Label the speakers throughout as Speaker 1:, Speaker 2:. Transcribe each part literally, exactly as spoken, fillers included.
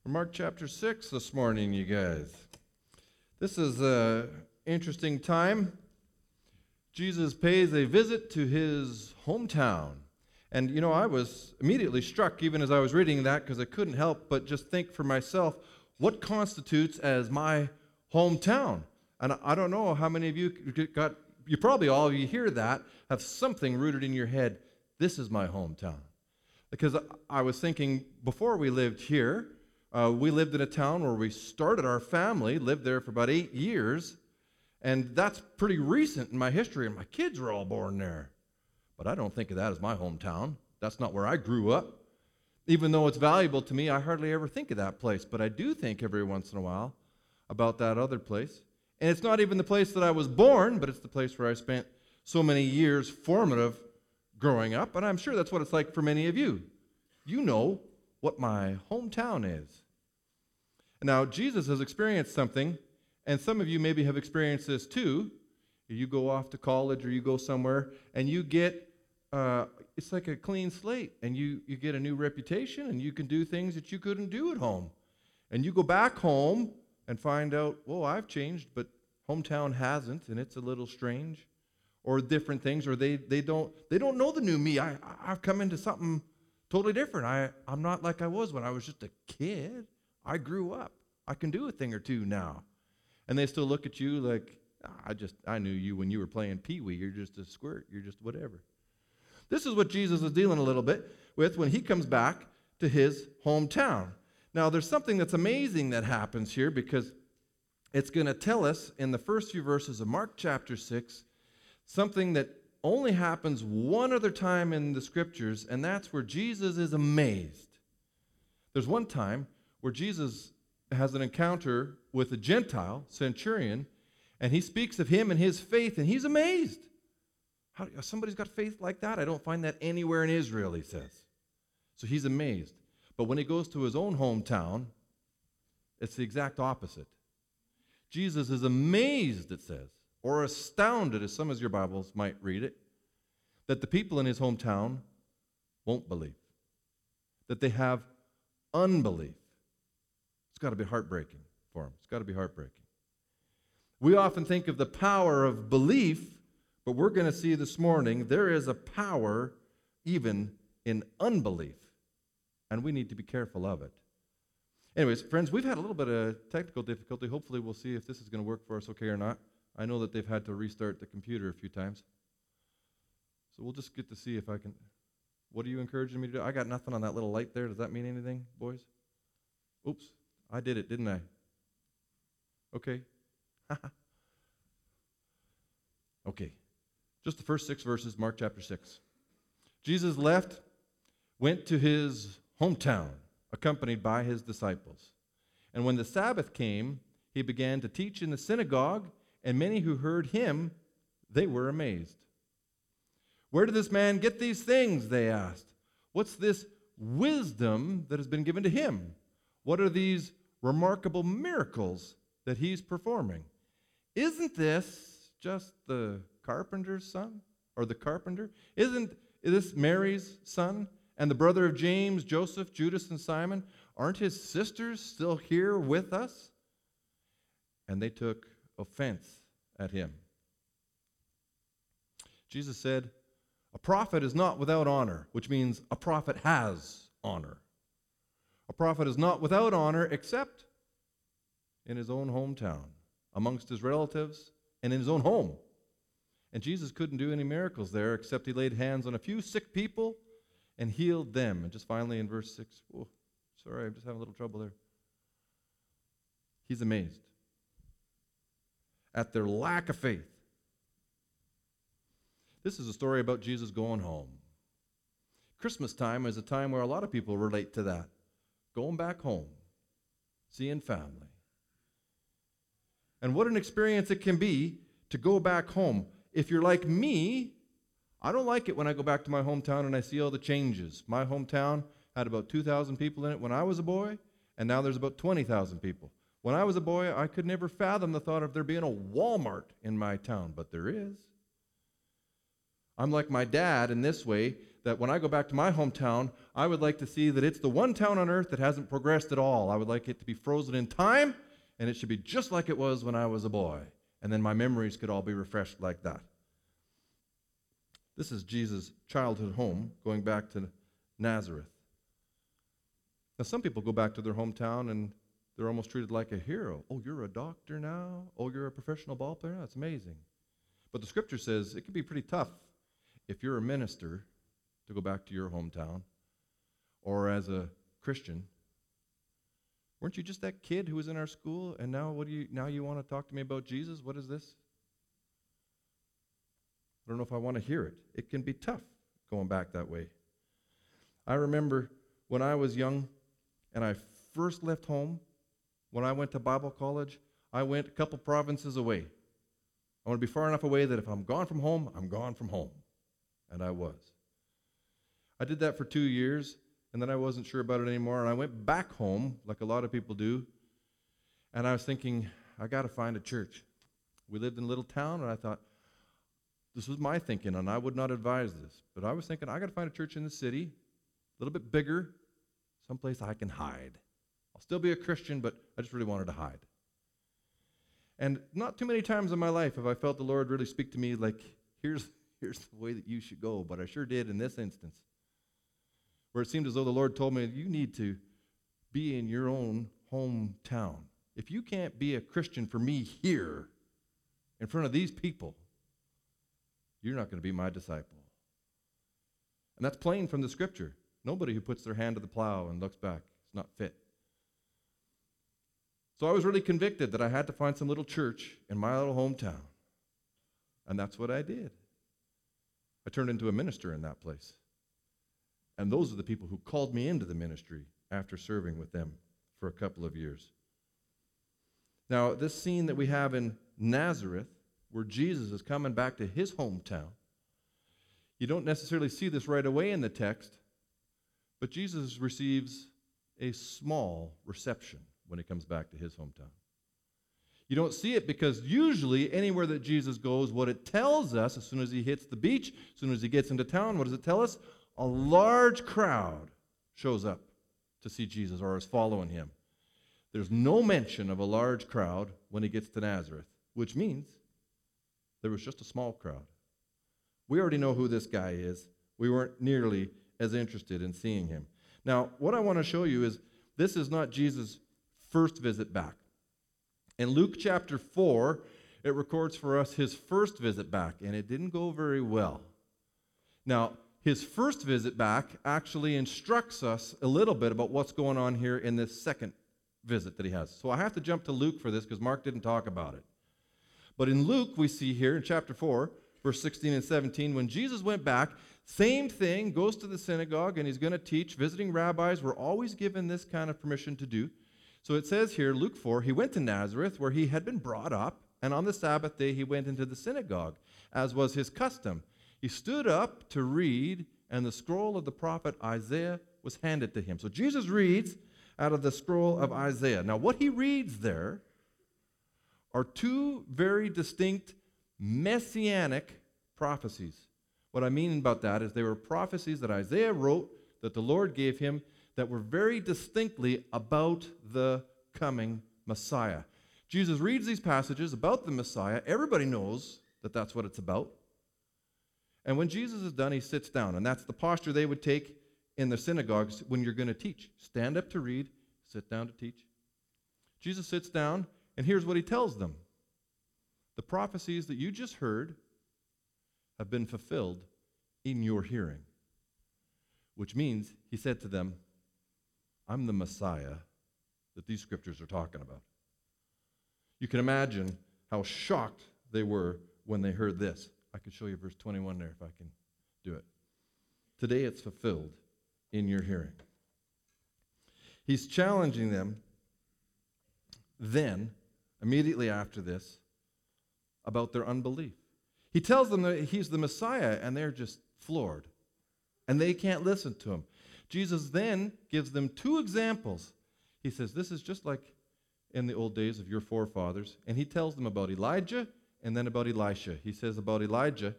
Speaker 1: Mark chapter six this morning, you guys. This is an interesting time. Jesus pays a visit to his hometown. And, you know, I was immediately struck, even as I was reading that, because I couldn't help but just think for myself, what constitutes as my hometown? And I don't know how many of you got, you probably all of you hear that, have something rooted in your head. This is my hometown. Because I was thinking, before we lived here, uh, we lived in a town where we started our family, lived there for about eight years, and that's pretty recent in my history, and my kids were all born there. But I don't think of that as my hometown. That's not where I grew up. Even though it's valuable to me, I hardly ever think of that place, but I do think every once in a while about that other place. And it's not even the place that I was born, but it's the place where I spent so many years formative growing up, and I'm sure that's what it's like for many of you. You know what my hometown is. Now, Jesus has experienced something, and some of you maybe have experienced this too. You go off to college or you go somewhere, and you get, uh, it's like a clean slate, and you, you get a new reputation, and you can do things that you couldn't do at home. And you go back home and find out, whoa, I've changed, but hometown hasn't, and it's a little strange. Or different things, or they, they don't they don't know the new me. I, I've come into something totally different. I, I'm not like I was when I was just a kid. I grew up. I can do a thing or two now. And they still look at you like, I just I knew you when you were playing Pee-wee. You're just a squirt. You're just whatever. This is what Jesus is dealing a little bit with when he comes back to his hometown. Now, there's something that's amazing that happens here, because it's going to tell us in the first few verses of Mark chapter six something that only happens one other time in the scriptures, and that's where Jesus is amazed. There's one time where Jesus has an encounter with a Gentile centurion, and he speaks of him and his faith, and he's amazed. How, somebody's got faith like that? I don't find that anywhere in Israel, he says. So he's amazed. But when he goes to his own hometown, it's the exact opposite. Jesus is amazed, it says, or astounded, as some of your Bibles might read it, that the people in his hometown won't believe, that they have unbelief. It's got to be heartbreaking for him. It's got to be heartbreaking. We often think of the power of belief, but we're going to see this morning there is a power even in unbelief, and we need to be careful of it. Anyways, friends, we've had a little bit of technical difficulty. Hopefully we'll see if this is going to work for us okay or not. I know that they've had to restart the computer a few times. So we'll just get to see if I can. What are you encouraging me to do? I got nothing on that little light there. Does that mean anything, boys? Oops, I did it, didn't I? Okay. Okay. Just the first six verses, Mark chapter six. Jesus left, went to his hometown, accompanied by his disciples. And when the Sabbath came, he began to teach in the synagogue, and many who heard him, they were amazed. Where did this man get these things, they asked. What's this wisdom that has been given to him? What are these remarkable miracles that he's performing? Isn't this just the carpenter's son? Or the carpenter? Isn't this Mary's son? And the brother of James, Joseph, Judas, and Simon? Aren't his sisters still here with us? And they took offense at him. Jesus said, a prophet is not without honor, which means a prophet has honor. A prophet is not without honor except in his own hometown, amongst his relatives, and in his own home. And Jesus couldn't do any miracles there except he laid hands on a few sick people and healed them. And just finally in verse six, oh, sorry, I'm just having a little trouble there. He's amazed at their lack of faith. This is a story about Jesus going home. Christmas time is a time where a lot of people relate to that. Going back home, seeing family. And what an experience it can be to go back home. If you're like me, I don't like it when I go back to my hometown and I see all the changes. My hometown had about two thousand people in it when I was a boy, and now there's about twenty thousand people. When I was a boy, I could never fathom the thought of there being a Walmart in my town, but there is. I'm like my dad in this way, that when I go back to my hometown, I would like to see that it's the one town on earth that hasn't progressed at all. I would like it to be frozen in time, and it should be just like it was when I was a boy. And then my memories could all be refreshed like that. This is Jesus' childhood home, going back to Nazareth. Now, some people go back to their hometown and they're almost treated like a hero. Oh, you're a doctor now? Oh, you're a professional ball player? That's amazing. But the scripture says it can be pretty tough if you're a minister to go back to your hometown, or as a Christian. Weren't you just that kid who was in our school, and now what do you now you want to talk to me about Jesus? What is this? I don't know if I want to hear it. It can be tough going back that way. I remember when I was young and I first left home, when I went to Bible college, I went a couple provinces away. I want to be far enough away that if I'm gone from home, I'm gone from home. And I was. I did that for two years, and then I wasn't sure about it anymore, and I went back home, like a lot of people do, and I was thinking, I got to find a church. We lived in a little town, and I thought, this was my thinking, and I would not advise this, but I was thinking, I got to find a church in the city, a little bit bigger, someplace I can hide. I'll still be a Christian, but I just really wanted to hide. And not too many times in my life have I felt the Lord really speak to me like, here's, here's the way that you should go, but I sure did in this instance, where it seemed as though the Lord told me, you need to be in your own hometown. If you can't be a Christian for me here, in front of these people, you're not going to be my disciple. And that's plain from the scripture. Nobody who puts their hand to the plow and looks back is not fit. So I was really convicted that I had to find some little church in my little hometown. And that's what I did. I turned into a minister in that place. And those are the people who called me into the ministry after serving with them for a couple of years. Now, this scene that we have in Nazareth, where Jesus is coming back to his hometown, you don't necessarily see this right away in the text, but Jesus receives a small reception when he comes back to his hometown. You don't see it because usually anywhere that Jesus goes, what it tells us, as soon as he hits the beach, as soon as he gets into town, what does it tell us? A large crowd shows up to see Jesus or is following him. There's no mention of a large crowd when he gets to Nazareth, which means there was just a small crowd. We already know who this guy is. We weren't nearly as interested in seeing him. Now, what I want to show you is this is not Jesus' first visit back. In Luke chapter four, it records for us his first visit back, and it didn't go very well. Now, his first visit back actually instructs us a little bit about what's going on here in this second visit that he has. So I have to jump to Luke for this because Mark didn't talk about it. But in Luke, we see here in chapter four, verse sixteen and seventeen, when Jesus went back, same thing, goes to the synagogue, and he's going to teach. Visiting rabbis were always given this kind of permission to do. So it says here, Luke four, he went to Nazareth, where he had been brought up, and on the Sabbath day he went into the synagogue, as was his custom. He stood up to read, and the scroll of the prophet Isaiah was handed to him. So Jesus reads out of the scroll of Isaiah. Now, what he reads there are two very distinct messianic prophecies. What I mean about that is they were prophecies that Isaiah wrote, that the Lord gave him, that were very distinctly about the coming Messiah. Jesus reads these passages about the Messiah. Everybody knows that that's what it's about. And when Jesus is done, he sits down, and that's the posture they would take in the synagogues when you're going to teach. Stand up to read, sit down to teach. Jesus sits down, and here's what he tells them. The prophecies that you just heard have been fulfilled in your hearing. Which means, he said to them, I'm the Messiah that these scriptures are talking about. You can imagine how shocked they were when they heard this. I could show you verse twenty-one there if I can do it. Today it's fulfilled in your hearing. He's challenging them then, immediately after this, about their unbelief. He tells them that he's the Messiah, and they're just floored. And they can't listen to him. Jesus then gives them two examples. He says, this is just like in the old days of your forefathers. And he tells them about Elijah and then about Elisha. He says about Elijah,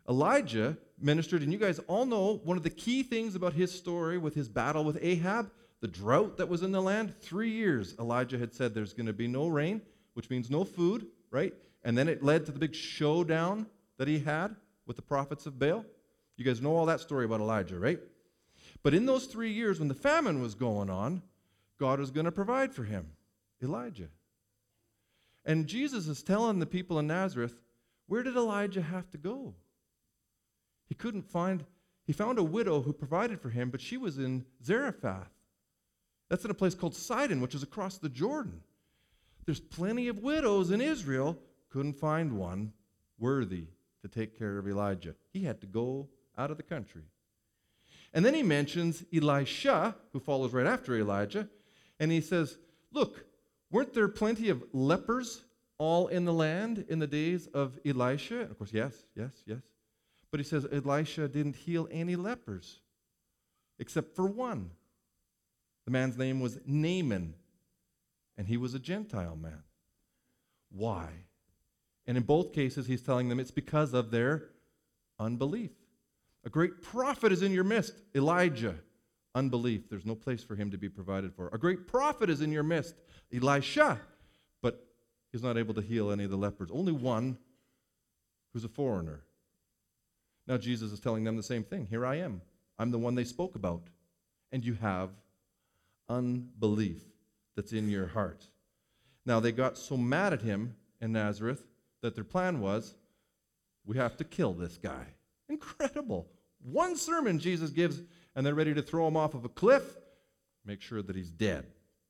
Speaker 1: Elijah ministered, and you guys all know one of the key things about his story with his battle with Ahab, the drought that was in the land. Three years Elijah had said there's going to be no rain, which means no food, right? And then it led to the big showdown that he had with the prophets of Baal. You guys know all that story about Elijah, right? But in those three years when the famine was going on, God was going to provide for him, Elijah. And Jesus is telling the people in Nazareth, where did Elijah have to go? He couldn't find, he found a widow who provided for him, but she was in Zarephath. That's in a place called Sidon, which is across the Jordan. There's plenty of widows in Israel, couldn't find one worthy to take care of Elijah. He had to go out of the country. And then he mentions Elisha, who follows right after Elijah, and he says, look, weren't there plenty of lepers all in the land in the days of Elisha? And of course, yes, yes, yes. But he says Elisha didn't heal any lepers except for one. The man's name was Naaman, and he was a Gentile man. Why? And in both cases, he's telling them it's because of their unbelief. A great prophet is in your midst, Elijah. Unbelief. There's no place for him to be provided for. A great prophet is in your midst, Elisha. But he's not able to heal any of the lepers. Only one who's a foreigner. Now Jesus is telling them the same thing. Here I am. I'm the one they spoke about. And you have unbelief that's in your heart. Now they got so mad at him in Nazareth that their plan was, we have to kill this guy. Incredible. One sermon Jesus gives, and they're ready to throw him off of a cliff, make sure that he's dead.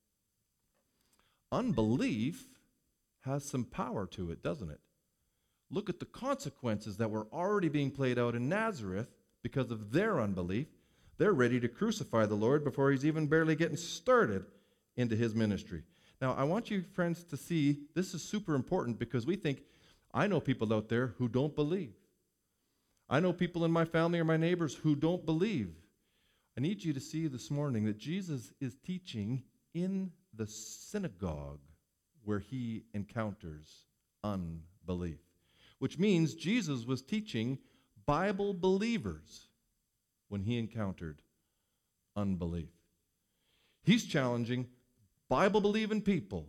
Speaker 1: Unbelief has some power to it, doesn't it? Look at the consequences that were already being played out in Nazareth because of their unbelief. They're ready to crucify the Lord before he's even barely getting started into his ministry. Now, I want you, friends, to see this is super important because we think, I know people out there who don't believe. I know people in my family or my neighbors who don't believe. I need you to see this morning that Jesus is teaching in the synagogue where he encounters unbelief, which means Jesus was teaching Bible believers when he encountered unbelief. He's challenging Bible-believing people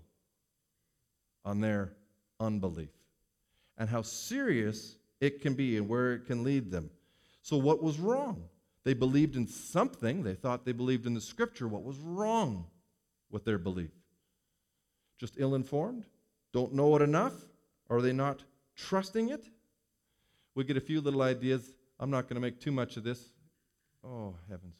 Speaker 1: on their unbelief and how serious it can be and where it can lead them. So what was wrong? They believed in something. They thought they believed in the Scripture. What was wrong with their belief? Just ill-informed? Don't know it enough? Are they not trusting it? We get a few little ideas. I'm not going to make too much of this. Oh, heavens.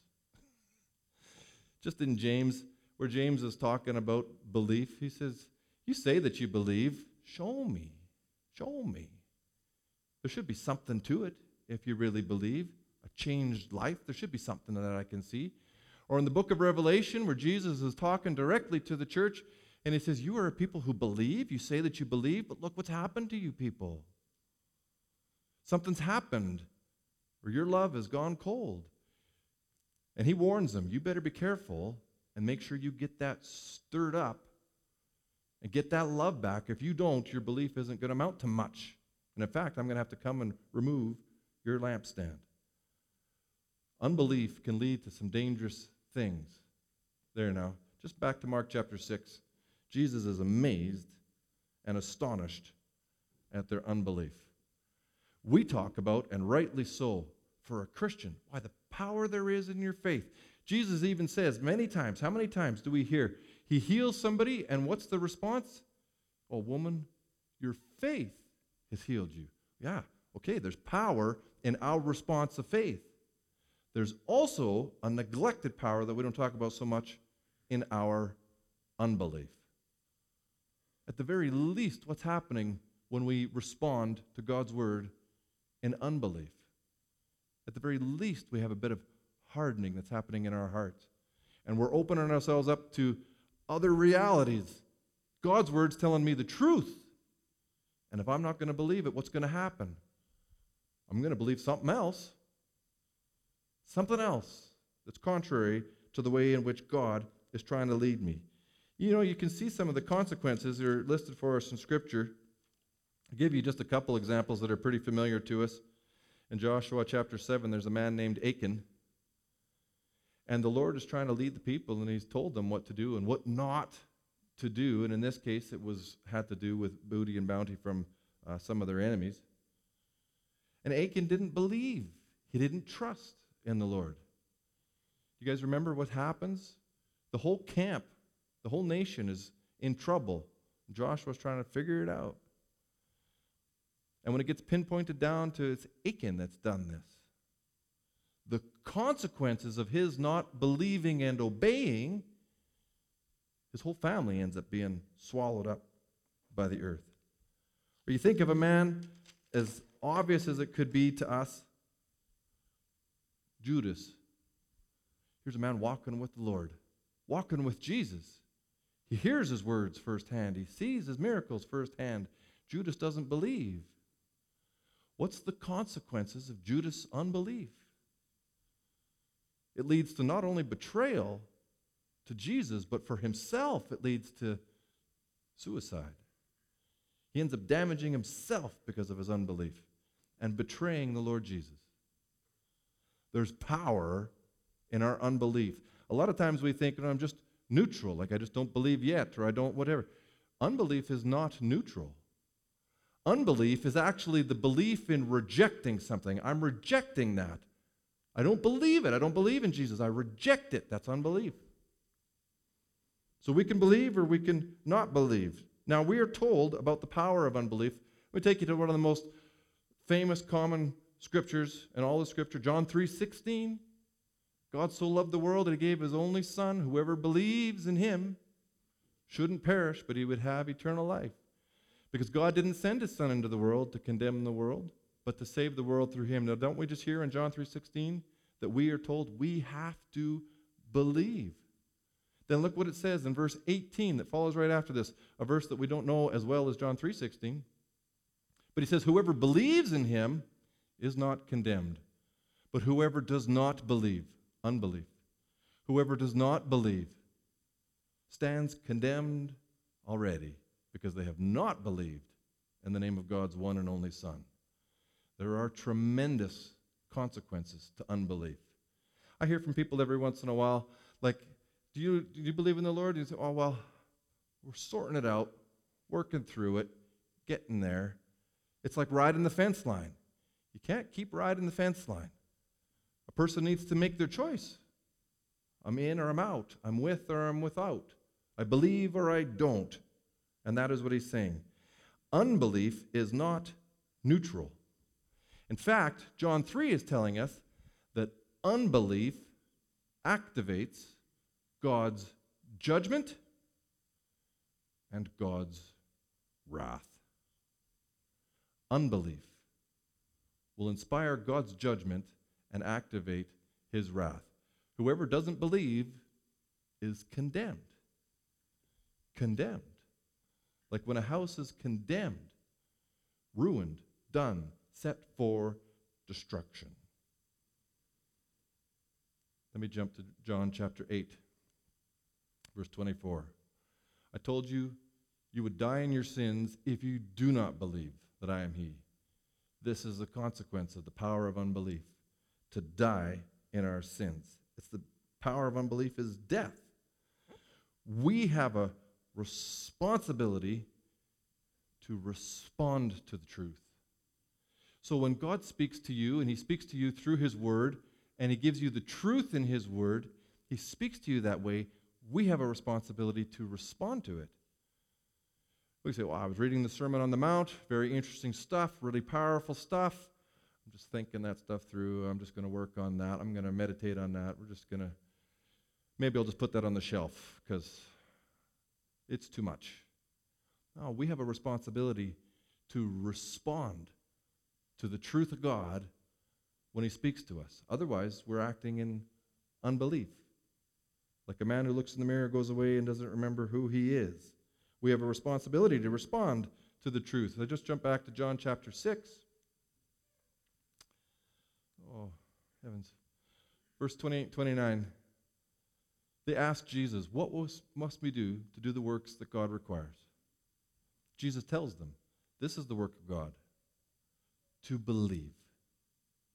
Speaker 1: Just in James, where James is talking about belief, he says, you say that you believe. Show me. Show me. There should be something to it if you really believe. A changed life. There should be something that I can see. Or in the book of Revelation, where Jesus is talking directly to the church, and he says, you are a people who believe. You say that you believe, but look what's happened to you people. Something's happened, or your love has gone cold. And he warns them, you better be careful and make sure you get that stirred up and get that love back. If you don't, your belief isn't going to amount to much. And in fact, I'm going to have to come and remove your lampstand. Unbelief can lead to some dangerous things. There now. Just back to Mark chapter six. Jesus is amazed and astonished at their unbelief. We talk about, and rightly so, for a Christian, why the power there is in your faith. Jesus even says many times, how many times do we hear? He heals somebody, and what's the response? Oh, woman, your faith has healed you. Yeah, okay, there's power in our response of faith. There's also a neglected power that we don't talk about so much in our unbelief. At the very least, what's happening when we respond to God's word in unbelief? At the very least, we have a bit of hardening that's happening in our hearts. And we're opening ourselves up to other realities. God's word's telling me the truth. And if I'm not going to believe it, what's going to happen? I'm going to believe something else. Something else that's contrary to the way in which God is trying to lead me. You know, you can see some of the consequences that are listed for us in Scripture. I'll give you just a couple examples that are pretty familiar to us. In Joshua chapter seven, there's a man named Achan. And the Lord is trying to lead the people, and he's told them what to do and what not to do. And in this case, it was had to do with booty and bounty from uh, some of their enemies. And Achan didn't believe. He didn't trust in the Lord. You guys remember what happens? The whole camp, the whole nation is in trouble. Joshua's trying to figure it out. And when it gets pinpointed down to it's Achan that's done this, the consequences of his not believing and obeying, his whole family ends up being swallowed up by the earth. Or you think of a man as obvious as it could be to us, Judas. Here's a man walking with the Lord, walking with Jesus. He hears his words firsthand. He sees his miracles firsthand. Judas doesn't believe. What's the consequences of Judas' unbelief? It leads to not only betrayal to Jesus, but for himself, it leads to suicide. He ends up damaging himself because of his unbelief and betraying the Lord Jesus. There's power in our unbelief. A lot of times we think, oh, I'm just neutral, like I just don't believe yet, or I don't whatever. Unbelief is not neutral. Unbelief is actually the belief in rejecting something. I'm rejecting that. I don't believe it. I don't believe in Jesus. I reject it. That's unbelief. So we can believe or we can not believe. Now, we are told about the power of unbelief. Let me take you to one of the most famous, common scriptures in all the scripture, John three sixteen. God so loved the world that he gave his only son. Whoever believes in him shouldn't perish, but he would have eternal life. Because God didn't send his son into the world to condemn the world, but to save the world through him. Now, don't we just hear in John three sixteen that we are told we have to believe? Then look what it says in verse eighteen that follows right after this, a verse that we don't know as well as John three sixteen. But he says, whoever believes in him is not condemned, but whoever does not believe, unbelief, whoever does not believe stands condemned already because they have not believed in the name of God's one and only Son. There are tremendous consequences to unbelief. I hear from people every once in a while, like, do you, do you believe in the Lord? You say, oh, well, we're sorting it out, working through it, getting there. It's like riding the fence line. You can't keep riding the fence line. A person needs to make their choice. I'm in or I'm out. I'm with or I'm without. I believe or I don't. And that is what he's saying. Unbelief is not neutral. In fact, John three is telling us that unbelief activates God's judgment and God's wrath. Unbelief will inspire God's judgment and activate his wrath. Whoever doesn't believe is condemned. Condemned. Like when a house is condemned, ruined, done, set for destruction. Let me jump to John chapter eight, verse twenty-four. I told you you would die in your sins if you do not believe that I am he. This is the consequence of the power of unbelief, to die in our sins. It's the power of unbelief is death. We have a responsibility to respond to the truth. So when God speaks to you, and he speaks to you through his word, and he gives you the truth in his word, he speaks to you that way, we have a responsibility to respond to it. We say, well, I was reading the Sermon on the Mount, very interesting stuff, really powerful stuff. I'm just thinking that stuff through. I'm just going to work on that. I'm going to meditate on that. We're just going to, maybe I'll just put that on the shelf because it's too much. No, we have a responsibility to respond to the truth of God when he speaks to us. Otherwise, we're acting in unbelief. Like a man who looks in the mirror, goes away, and doesn't remember who he is. We have a responsibility to respond to the truth. I just jump back to John chapter six. Oh, heavens. Verse twenty-eight, twenty-nine. They asked Jesus, what was, must we do to do the works that God requires? Jesus tells them, this is the work of God, to believe.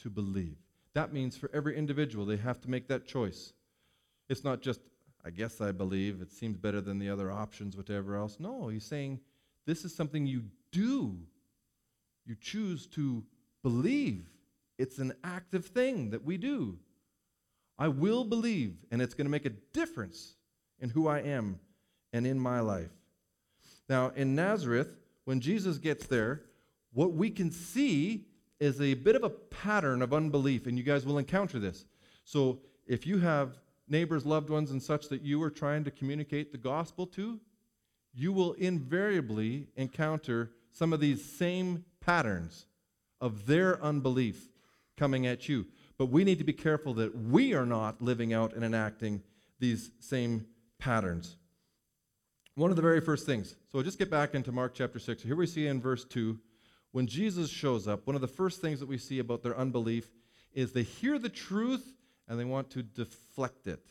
Speaker 1: to believe. That means for every individual, they have to make that choice. It's not just, I guess I believe, it seems better than the other options, whatever else. No, he's saying this is something you do. You choose to believe. It's an active thing that we do. I will believe, and it's going to make a difference in who I am and in my life. Now, in Nazareth, when Jesus gets there, what we can see is a bit of a pattern of unbelief, and you guys will encounter this. So if you have neighbors, loved ones, and such that you are trying to communicate the gospel to, you will invariably encounter some of these same patterns of their unbelief coming at you. But we need to be careful that we are not living out and enacting these same patterns. One of the very first things, so just get back into Mark chapter six. Here we see in verse two, when Jesus shows up, one of the first things that we see about their unbelief is they hear the truth and they want to deflect it.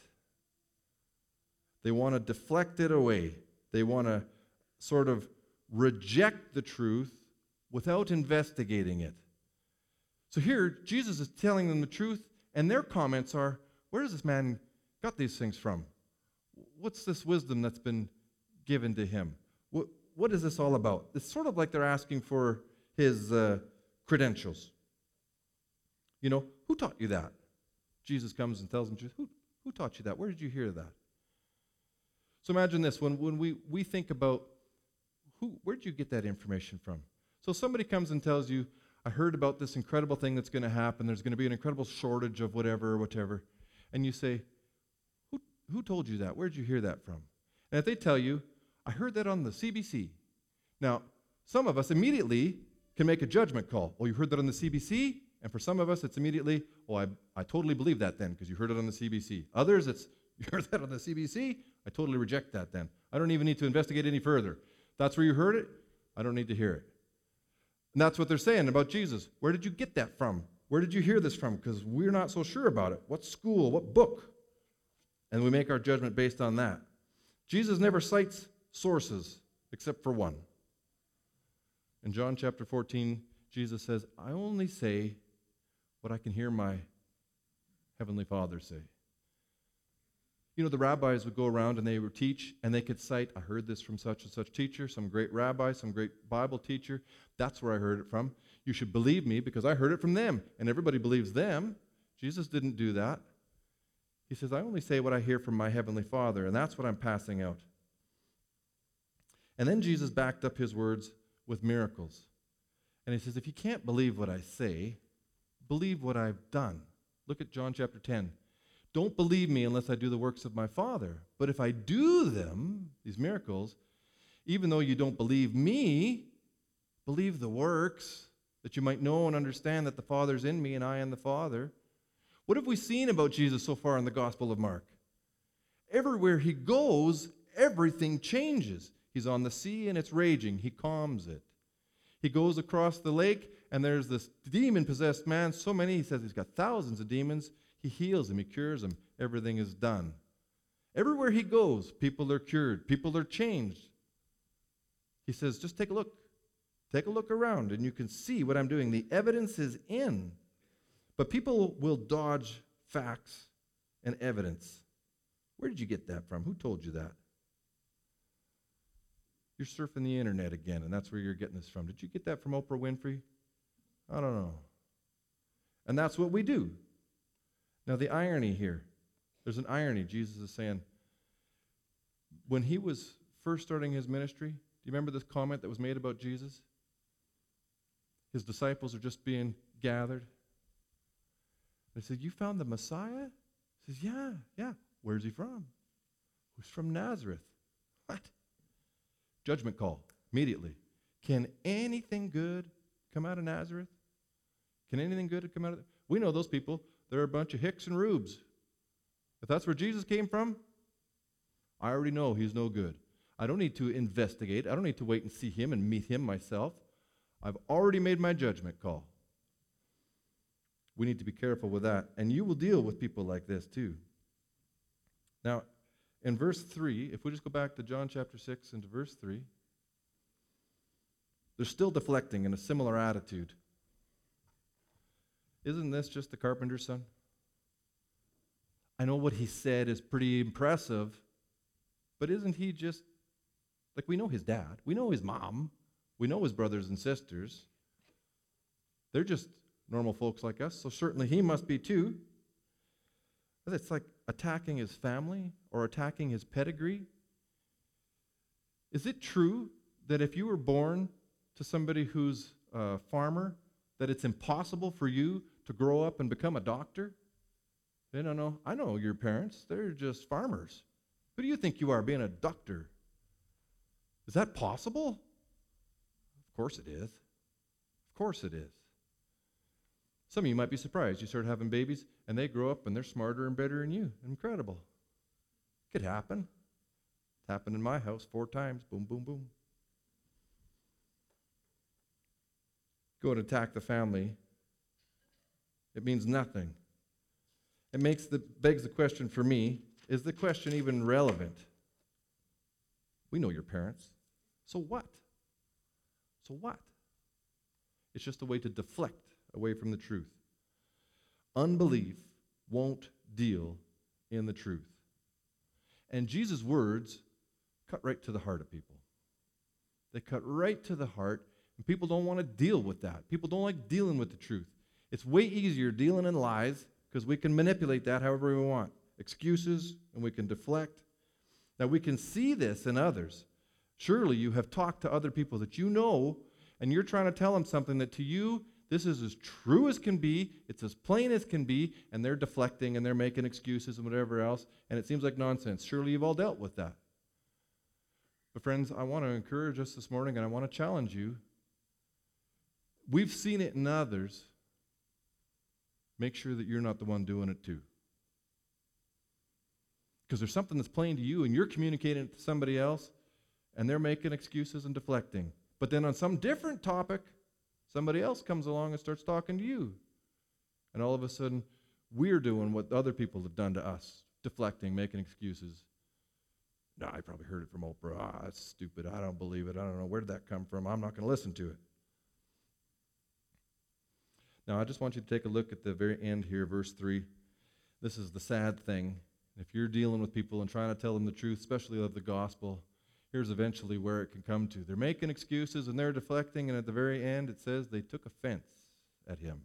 Speaker 1: They want to deflect it away. They want to sort of reject the truth without investigating it. So here, Jesus is telling them the truth, and their comments are, where does this man got these things from? What's this wisdom that's been given to him? What, what is this all about? It's sort of like they're asking for his uh, credentials. You know, who taught you that? Jesus comes and tells them, who, who taught you that? Where did you hear that? So imagine this, when, when we, we think about, who, where did you get that information from? So somebody comes and tells you, I heard about this incredible thing that's going to happen. There's going to be an incredible shortage of whatever or whatever. And you say, who, who told you that? Where did you hear that from? And if they tell you, I heard that on the C B C. Now, some of us immediately can make a judgment call. Oh, you heard that on the C B C? And for some of us, it's immediately, oh, I, I totally believe that then because you heard it on the C B C. Others, it's, you heard that on the C B C? I totally reject that then. I don't even need to investigate any further. That's where you heard it? I don't need to hear it. And that's what they're saying about Jesus. Where did you get that from? Where did you hear this from? Because we're not so sure about it. What school? What book? And we make our judgment based on that. Jesus never cites sources except for one. In John chapter fourteen, Jesus says, I only say what I can hear my heavenly Father say. You know, the rabbis would go around and they would teach, and they could cite, I heard this from such and such teacher, some great rabbi, some great Bible teacher. That's where I heard it from. You should believe me because I heard it from them, and everybody believes them. Jesus didn't do that. He says, I only say what I hear from my heavenly Father, and that's what I'm passing out. And then Jesus backed up his words with miracles. And he says, if you can't believe what I say, believe what I've done. Look at John chapter ten. Don't believe me unless I do the works of my Father. But if I do them, these miracles, even though you don't believe me, believe the works, that you might know and understand that the Father's in me and I in the Father. What have we seen about Jesus so far in the Gospel of Mark? Everywhere he goes, everything changes. He's on the sea and it's raging. He calms it. He goes across the lake and there's this demon-possessed man, so many, he says he's got thousands of demons. He heals them, he cures them, everything is done. Everywhere he goes, people are cured, people are changed. He says, just take a look. Take a look around and you can see what I'm doing. The evidence is in. But people will dodge facts and evidence. Where did you get that from? Who told you that? You're surfing the internet again, and that's where you're getting this from. Did you get that from Oprah Winfrey? I don't know. And that's what we do. Now, the irony here, there's an irony. Jesus is saying, when he was first starting his ministry, do you remember this comment that was made about Jesus? His disciples are just being gathered. They said, you found the Messiah? He says, yeah, yeah. Where's he from? He's from Nazareth. What? Judgment call, immediately. Can anything good come out of Nazareth? Can anything good come out of... We know those people. They're a bunch of hicks and rubes. If that's where Jesus came from, I already know he's no good. I don't need to investigate. I don't need to wait and see him and meet him myself. I've already made my judgment call. We need to be careful with that. And you will deal with people like this too. Now, in verse three, if we just go back to John chapter six and to verse three, they're still deflecting in a similar attitude. Isn't this just the carpenter's son? I know what he said is pretty impressive, but isn't he just, like, we know his dad, we know his mom, we know his brothers and sisters. They're just normal folks like us, so certainly he must be too. It's like attacking his family or attacking his pedigree. Is it true that if you were born to somebody who's a farmer, that it's impossible for you to grow up and become a doctor? They don't know. I know your parents. They're just farmers. Who do you think you are, being a doctor? Is that possible? Of course it is. Of course it is. Some of you might be surprised. You start having babies, and they grow up, and they're smarter and better than you. Incredible. Could happen. It's happened in my house four times. Boom, boom, boom. Go and attack the family. It means nothing. It makes the begs the question for me, is the question even relevant? We know your parents. So what? So what? It's just a way to deflect away from the truth. Unbelief won't deal in the truth. And Jesus' words cut right to the heart of people. They cut right to the heart, and people don't want to deal with that. People don't like dealing with the truth. It's way easier dealing in lies because we can manipulate that however we want. Excuses, and we can deflect. Now, we can see this in others. Surely you have talked to other people that you know, and you're trying to tell them something that to you, this is as true as can be, it's as plain as can be, and they're deflecting and they're making excuses and whatever else, and it seems like nonsense. Surely you've all dealt with that. But friends, I want to encourage us this morning, and I want to challenge you. We've seen it in others. Make sure that you're not the one doing it too. Because there's something that's plain to you, and you're communicating it to somebody else, and they're making excuses and deflecting. But then on some different topic, somebody else comes along and starts talking to you. And all of a sudden, we're doing what other people have done to us, deflecting, making excuses. No, I probably heard it from Oprah. Ah, that's stupid. I don't believe it. I don't know. Where did that come from? I'm not going to listen to it. Now, I just want you to take a look at the very end here, verse three. This is the sad thing. If you're dealing with people and trying to tell them the truth, especially of the gospel, here's eventually where it can come to. They're making excuses and they're deflecting, and at the very end it says they took offense at him.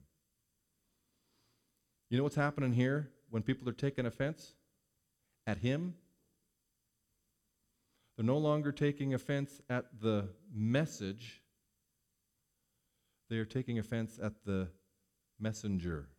Speaker 1: You know what's happening here when people are taking offense at him? They're no longer taking offense at the message. They are taking offense at the messenger.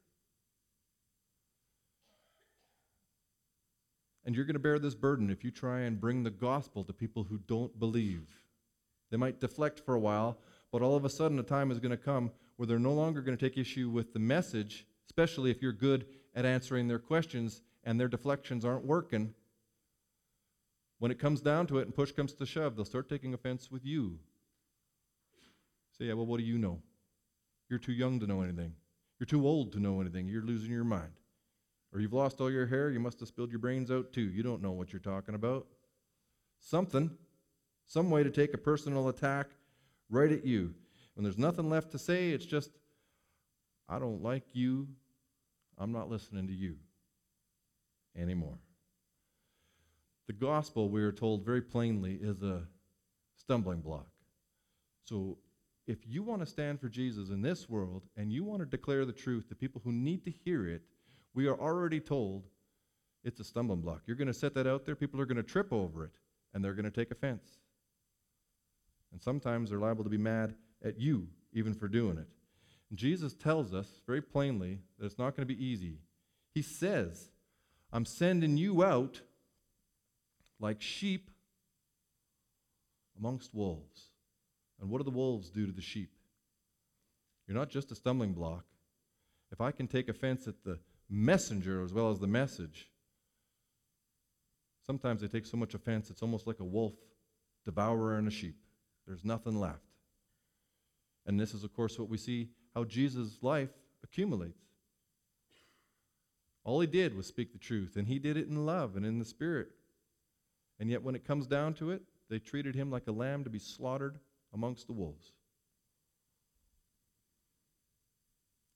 Speaker 1: And you're going to bear this burden if you try and bring the gospel to people who don't believe. They might deflect for a while, but all of a sudden a time is going to come where they're no longer going to take issue with the message, especially if you're good at answering their questions and their deflections aren't working. When it comes down to it and push comes to shove, they'll start taking offense with you. Say, yeah, well, what do you know? You're too young to know anything. You're too old to know anything. You're losing your mind. Or you've lost all your hair, you must have spilled your brains out too. You don't know what you're talking about. Something, some way to take a personal attack right at you. When there's nothing left to say, it's just, I don't like you. I'm not listening to you anymore. The gospel, we are told very plainly, is a stumbling block. So if you want to stand for Jesus in this world and you want to declare the truth to people who need to hear it, we are already told it's a stumbling block. You're going to set that out there, people are going to trip over it, and they're going to take offense. And sometimes they're liable to be mad at you, even for doing it. And Jesus tells us very plainly that it's not going to be easy. He says, I'm sending you out like sheep amongst wolves. And what do the wolves do to the sheep? You're not just a stumbling block. If I can take offense at the messenger as well as the message, sometimes they take so much offense it's almost like a wolf devouring a sheep. There's nothing left. And this is, of course, what we see how Jesus' life accumulates. All he did was speak the truth, and he did it in love and in the Spirit. And yet when it comes down to it, they treated him like a lamb to be slaughtered amongst the wolves.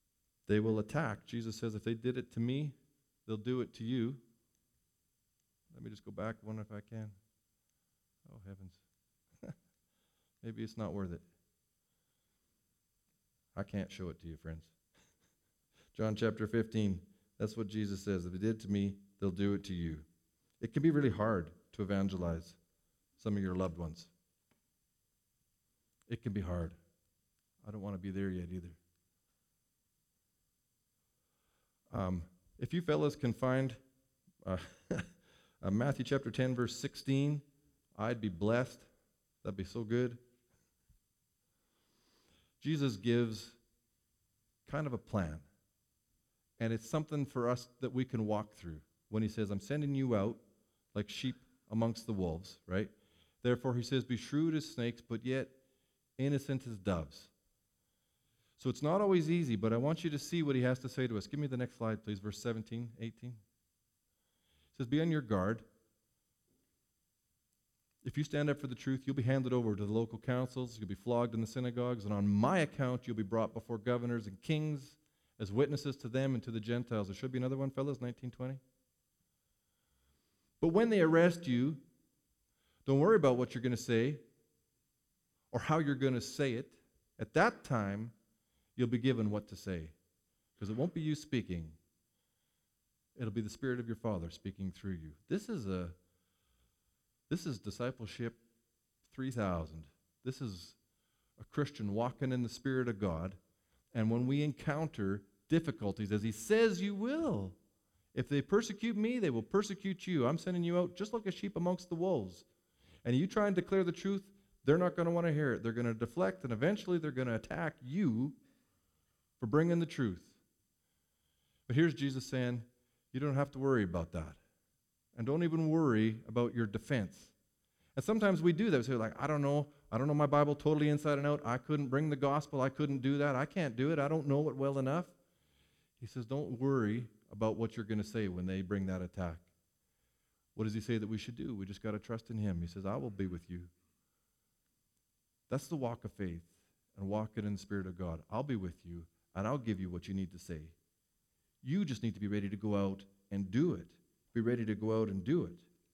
Speaker 1: They will attack. Jesus says, if they did it to me, they'll do it to you. Let me just go back one if I can. Oh, heavens. Maybe it's not worth it. I can't show it to you, friends. John chapter fifteen, that's what Jesus says. If they did it to me, they'll do it to you. It can be really hard to evangelize some of your loved ones. It can be hard. I don't want to be there yet either. Um, if you fellas can find uh, uh, Matthew chapter ten, verse sixteen, I'd be blessed. That'd be so good. Jesus gives kind of a plan, and it's something for us that we can walk through when he says, I'm sending you out like sheep amongst the wolves, right? Therefore, he says, be shrewd as snakes, but yet innocent as doves. So it's not always easy, but I want you to see what he has to say to us. Give me the next slide, please, verse seventeen, eighteen. It says, be on your guard. If you stand up for the truth, you'll be handed over to the local councils, you'll be flogged in the synagogues, and on my account, you'll be brought before governors and kings as witnesses to them and to the Gentiles. There should be another one, fellas, nineteen twenty. But when they arrest you, don't worry about what you're going to say or how you're going to say it. At that time, you'll be given what to say, because it won't be you speaking. It'll be the Spirit of your Father speaking through you. This is a This is discipleship three thousand. This is a Christian walking in the Spirit of God. And when we encounter difficulties, as he says you will, if they persecute me, they will persecute you. I'm sending you out just like a sheep amongst the wolves. And you try and declare the truth, they're not going to want to hear it. They're going to deflect, and eventually they're going to attack you for bringing the truth. But here's Jesus saying, you don't have to worry about that. And don't even worry about your defense. And sometimes we do that. We say, like, I don't know. I don't know my Bible totally inside and out. I couldn't bring the gospel. I couldn't do that. I can't do it. I don't know it well enough. He says, don't worry about what you're going to say when they bring that attack. What does he say that we should do? We just got to trust in him. He says, I will be with you. That's the walk of faith and walking in the Spirit of God. I'll be with you, and I'll give you what you need to say. You just need to be ready to go out and do it. Be ready to go out and do it.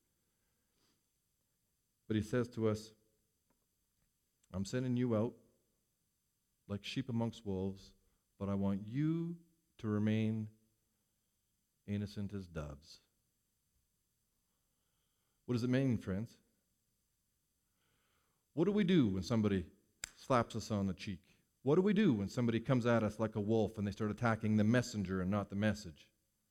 Speaker 1: But he says to us, I'm sending you out like sheep amongst wolves, but I want you to remain innocent as doves. What does it mean, friends? What do we do when somebody slaps us on the cheek? What do we do when somebody comes at us like a wolf and they start attacking the messenger and not the message?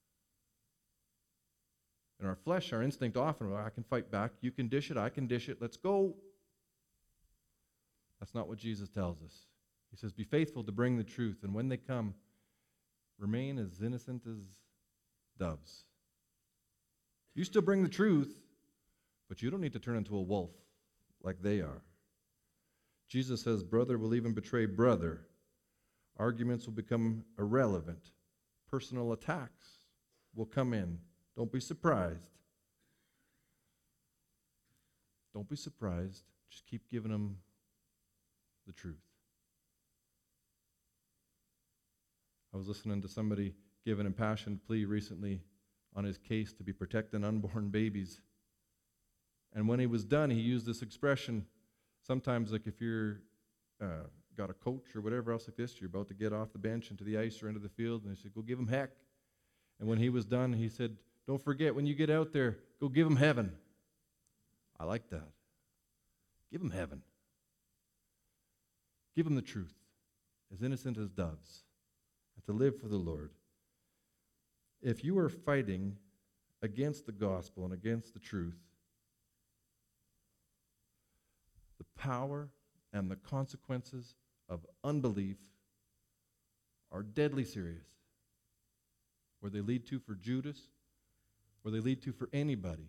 Speaker 1: In our flesh, our instinct often, well, I can fight back. You can dish it. I can dish it. Let's go. That's not what Jesus tells us. He says, be faithful to bring the truth. And when they come, remain as innocent as doves. You still bring the truth, but you don't need to turn into a wolf like they are. Jesus says, brother will even betray brother. Arguments will become irrelevant. Personal attacks will come in. Don't be surprised. Don't be surprised. Just keep giving them the truth. I was listening to somebody give an impassioned plea recently on his case to be protecting unborn babies. And when he was done, he used this expression. Sometimes, like if you're uh, got a coach or whatever else like this, you're about to get off the bench into the ice or into the field, and he said, go give him heck. And when he was done, he said, don't forget, when you get out there, go give them heaven. I like that. Give them heaven. Give them the truth, as innocent as doves, and to live for the Lord. If you are fighting against the gospel and against the truth, the power and the consequences of unbelief are deadly serious. Where they lead to for Judas, where they lead to for anybody.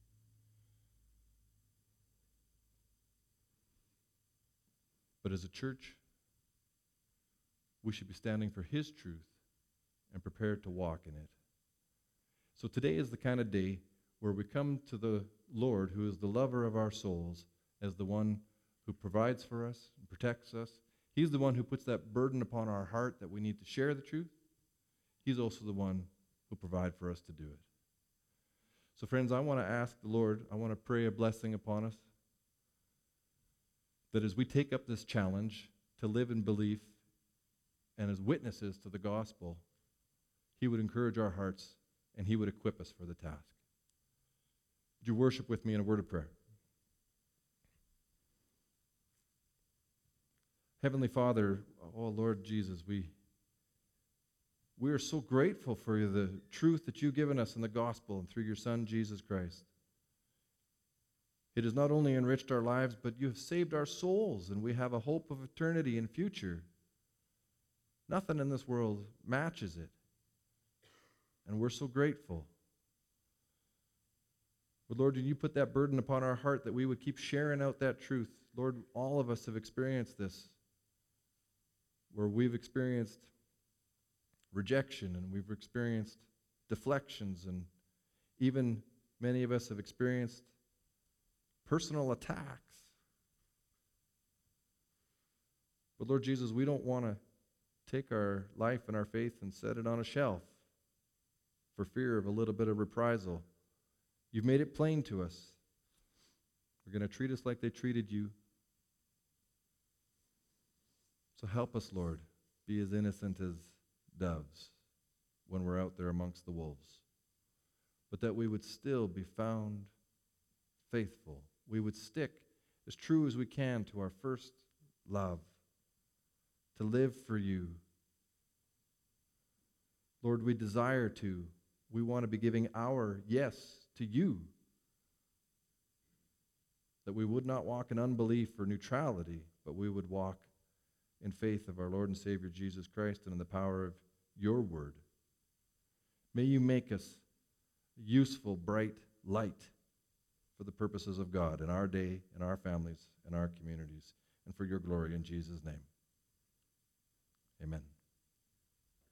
Speaker 1: But as a church, we should be standing for his truth and prepared to walk in it. So today is the kind of day where we come to the Lord, who is the lover of our souls, as the one who provides for us and protects us. He's the one who puts that burden upon our heart that we need to share the truth. He's also the one who provides for us to do it. So friends, I want to ask the Lord, I want to pray a blessing upon us, that as we take up this challenge to live in belief and as witnesses to the gospel, He would encourage our hearts and He would equip us for the task. Would you worship with me in a word of prayer? Heavenly Father, oh Lord Jesus, we, we are so grateful for the truth that you've given us in the gospel and through your Son, Jesus Christ. It has not only enriched our lives, but you have saved our souls, and we have a hope of eternity and future. Nothing in this world matches it, and we're so grateful. But Lord, did you put that burden upon our heart that we would keep sharing out that truth? Lord, all of us have experienced this, where we've experienced rejection and we've experienced deflections, and even many of us have experienced personal attacks. But Lord Jesus, we don't want to take our life and our faith and set it on a shelf for fear of a little bit of reprisal. You've made it plain to us. They're going to treat us like they treated you. So help us, Lord, be as innocent as doves when we're out there amongst the wolves, but that we would still be found faithful. We would stick as true as we can to our first love, to live for you. Lord, we desire to. We want to be giving our yes to you, that we would not walk in unbelief or neutrality, but we would walk in faith of our Lord and Savior Jesus Christ and in the power of your word. May you make us a useful, bright light for the purposes of God in our day, in our families, in our communities, and for your glory in Jesus' name.